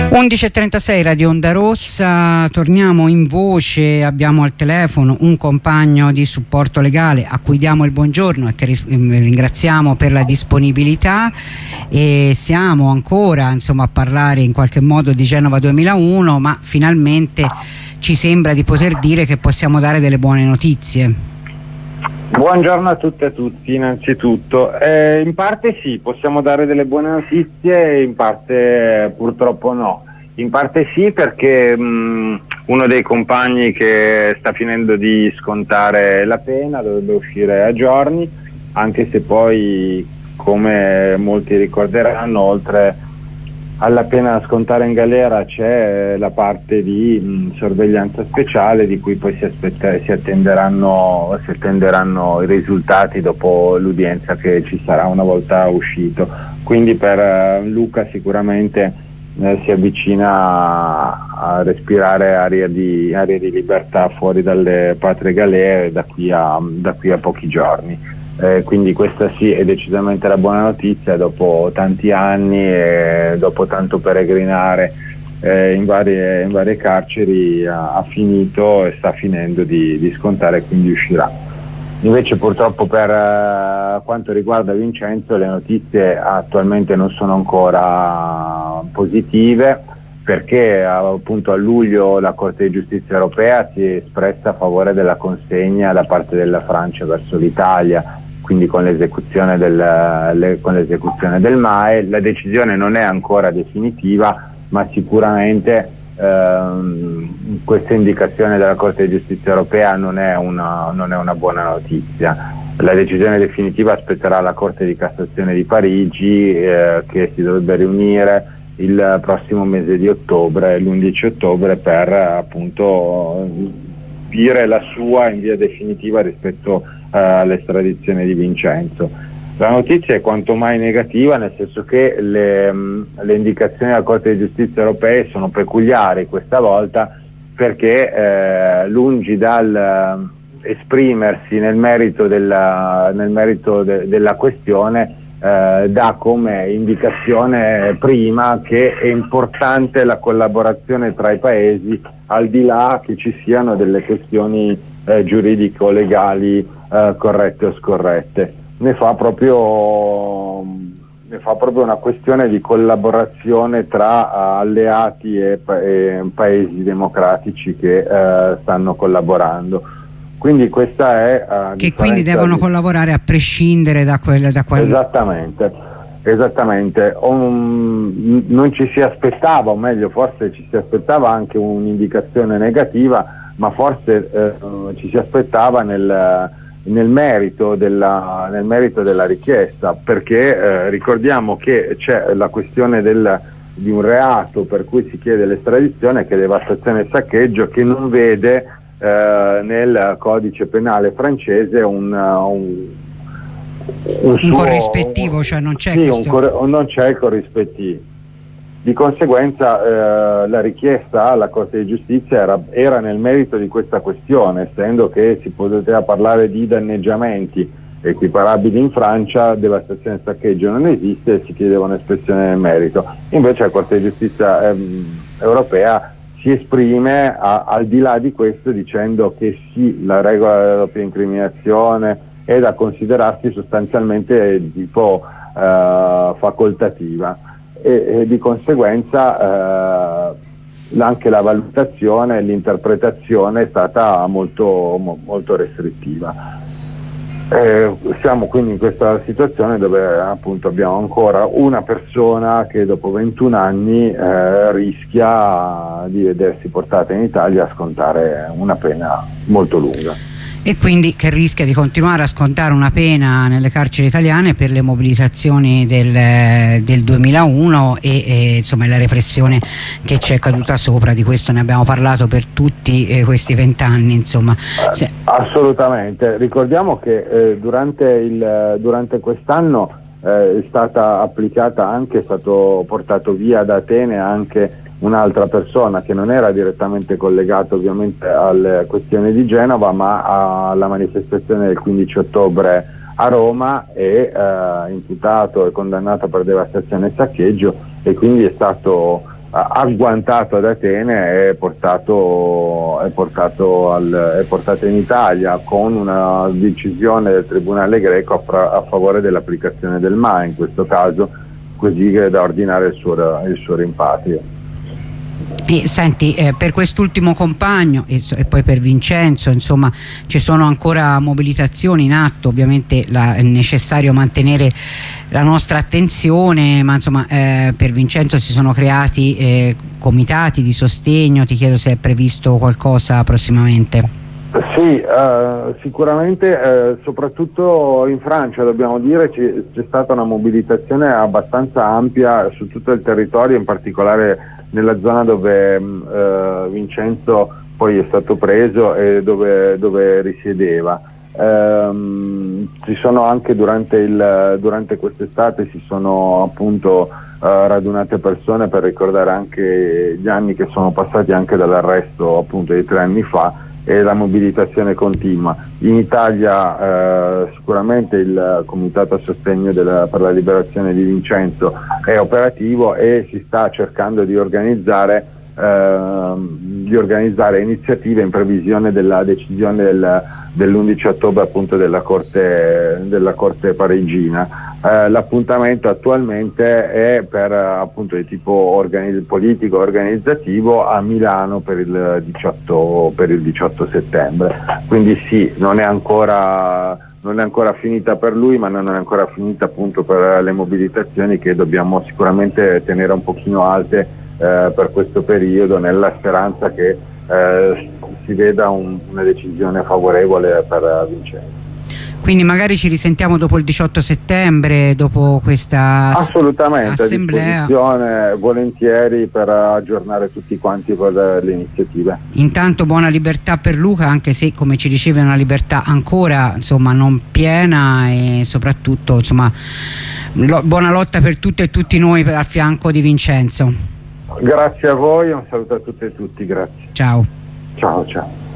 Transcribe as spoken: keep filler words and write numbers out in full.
undici e trentasei Radio Onda Rossa, torniamo in voce, abbiamo al telefono un compagno di supporto legale a cui diamo il buongiorno e che ringraziamo per la disponibilità, e siamo ancora insomma a parlare in qualche modo di Genova duemilauno, ma finalmente ci sembra di poter dire che possiamo dare delle buone notizie. Buongiorno a tutte e a tutti innanzitutto. Eh, in parte sì, possiamo dare delle buone notizie, in parte eh, purtroppo no. In parte sì perché mh, uno dei compagni che sta finendo di scontare la pena dovrebbe uscire a giorni, anche se poi, come molti ricorderanno, oltre alla pena da scontare in galera c'è la parte di mh, sorveglianza speciale, di cui poi si, aspetta, si, attenderanno, si attenderanno i risultati dopo l'udienza che ci sarà una volta uscito. Quindi per uh, Luca sicuramente eh, si avvicina a, a respirare aria di, aria di libertà fuori dalle patrie galere da qui a, da qui a pochi giorni. Eh, quindi questa sì è decisamente la buona notizia. Dopo tanti anni e dopo tanto peregrinare eh, in, varie, in varie carceri ha, ha finito e sta finendo di, di scontare, quindi uscirà. Invece purtroppo per eh, quanto riguarda Vincenzo le notizie attualmente non sono ancora positive, perché appunto a luglio la Corte di Giustizia europea si è espressa a favore della consegna da parte della Francia verso l'Italia, quindi con l'esecuzione del, le, con l'esecuzione del M A E. La decisione non è ancora definitiva, ma sicuramente ehm, questa indicazione della Corte di Giustizia europea non è una, non è una buona notizia. La decisione definitiva aspetterà la Corte di Cassazione di Parigi, eh, che si dovrebbe riunire il prossimo mese di ottobre, l'undici ottobre, per appunto dire la sua in via definitiva rispetto uh, all'estradizione di Vincenzo. La notizia è quanto mai negativa, nel senso che le, mh, le indicazioni della Corte di Giustizia europea sono peculiari questa volta, perché eh, lungi dal uh, esprimersi nel merito della, nel merito de, della questione, eh, dà come indicazione prima che è importante la collaborazione tra i paesi, al di là che ci siano delle questioni eh, giuridico-legali eh, corrette o scorrette. Ne fa proprio, ne fa proprio una questione di collaborazione tra alleati e, pa- e paesi democratici che eh, stanno collaborando. Quindi questa è... Uh, che quindi devono di... collaborare a prescindere da quel... Da quel... Esattamente, esattamente. Um, non ci si aspettava, o meglio forse ci si aspettava anche un'indicazione negativa, ma forse eh, ci si aspettava nel, nel, merito della, nel merito della richiesta, perché eh, ricordiamo che c'è la questione del, di un reato per cui si chiede l'estradizione, che è devastazione e saccheggio, che non vede Eh, nel codice penale francese un, un, un, un suo, corrispettivo, cioè non c'è, sì, un cor- non c'è il corrispettivo. Di conseguenza eh, la richiesta alla Corte di Giustizia era, era nel merito di questa questione, essendo che si poteva parlare di danneggiamenti equiparabili in Francia, devastazione e saccheggio non esiste e si chiedeva un'espressione nel merito. Invece la Corte di Giustizia ehm, europea si esprime a, al di là di questo, dicendo che sì, la regola della doppia incriminazione è da considerarsi sostanzialmente di tipo eh, facoltativa e, e di conseguenza eh, anche la valutazione e l'interpretazione è stata molto, mo, molto restrittiva. Eh, siamo quindi in questa situazione dove appunto abbiamo ancora una persona che dopo ventuno anni eh, rischia di vedersi portata in Italia a scontare una pena molto lunga. E quindi che rischia di continuare a scontare una pena nelle carceri italiane per le mobilitazioni del, del duemilauno e, e insomma la repressione che ci è caduta sopra. Di questo ne abbiamo parlato per tutti eh, questi vent'anni, insomma. Se... Assolutamente. Ricordiamo che eh, durante, il, durante quest'anno eh, è stata applicata anche, è stato portato via da Atene anche un'altra persona che non era direttamente collegata ovviamente alle questioni di Genova, ma alla manifestazione del quindici ottobre a Roma, e eh, imputato e condannato per devastazione e saccheggio, e quindi è stato agguantato ad Atene e portato, è portato, al, è portato in Italia con una decisione del Tribunale greco a, a favore dell'applicazione del M A, in questo caso, così da ordinare il suo, il suo rimpatrio. E, senti, eh, per quest'ultimo compagno e, e poi per Vincenzo, insomma, ci sono ancora mobilitazioni in atto. Ovviamente la, è necessario mantenere la nostra attenzione, ma insomma eh, per Vincenzo si sono creati eh, comitati di sostegno. Ti chiedo se è previsto qualcosa prossimamente. Sì, eh, sicuramente, eh, soprattutto in Francia, dobbiamo dire, c'è stata una mobilitazione abbastanza ampia su tutto il territorio, in particolare nella zona dove eh, Vincenzo poi è stato preso e dove, dove risiedeva. Ehm, ci sono anche durante, il, durante quest'estate si sono appunto eh, radunate persone per ricordare anche gli anni che sono passati anche dall'arresto appunto di tre anni fa, e la mobilitazione continua. In Italia eh, sicuramente il Comitato a sostegno della, per la liberazione di Vincenzo è operativo e si sta cercando di organizzare, eh, di organizzare iniziative in previsione della decisione del, dell'undici ottobre appunto della Corte, della Corte parigina. Eh, l'appuntamento attualmente è per appunto di tipo organi- politico organizzativo a Milano per il diciotto, per il diciotto settembre, quindi sì, non è ancora non è ancora finita per lui, ma non è ancora finita appunto per le mobilitazioni che dobbiamo sicuramente tenere un pochino alte eh, per questo periodo, nella speranza che eh, si veda un, una decisione favorevole per Vincenzo. Quindi magari ci risentiamo dopo il diciotto settembre, dopo questa assolutamente assemblea. A disposizione volentieri per aggiornare tutti quanti per le iniziative. Intanto buona libertà per Luca, anche se come ci dicevi è una libertà ancora insomma non piena, e soprattutto insomma lo, buona lotta per tutte e tutti noi per, al fianco di Vincenzo. Grazie a voi, un saluto a tutte e tutti, grazie. Ciao. Ciao ciao.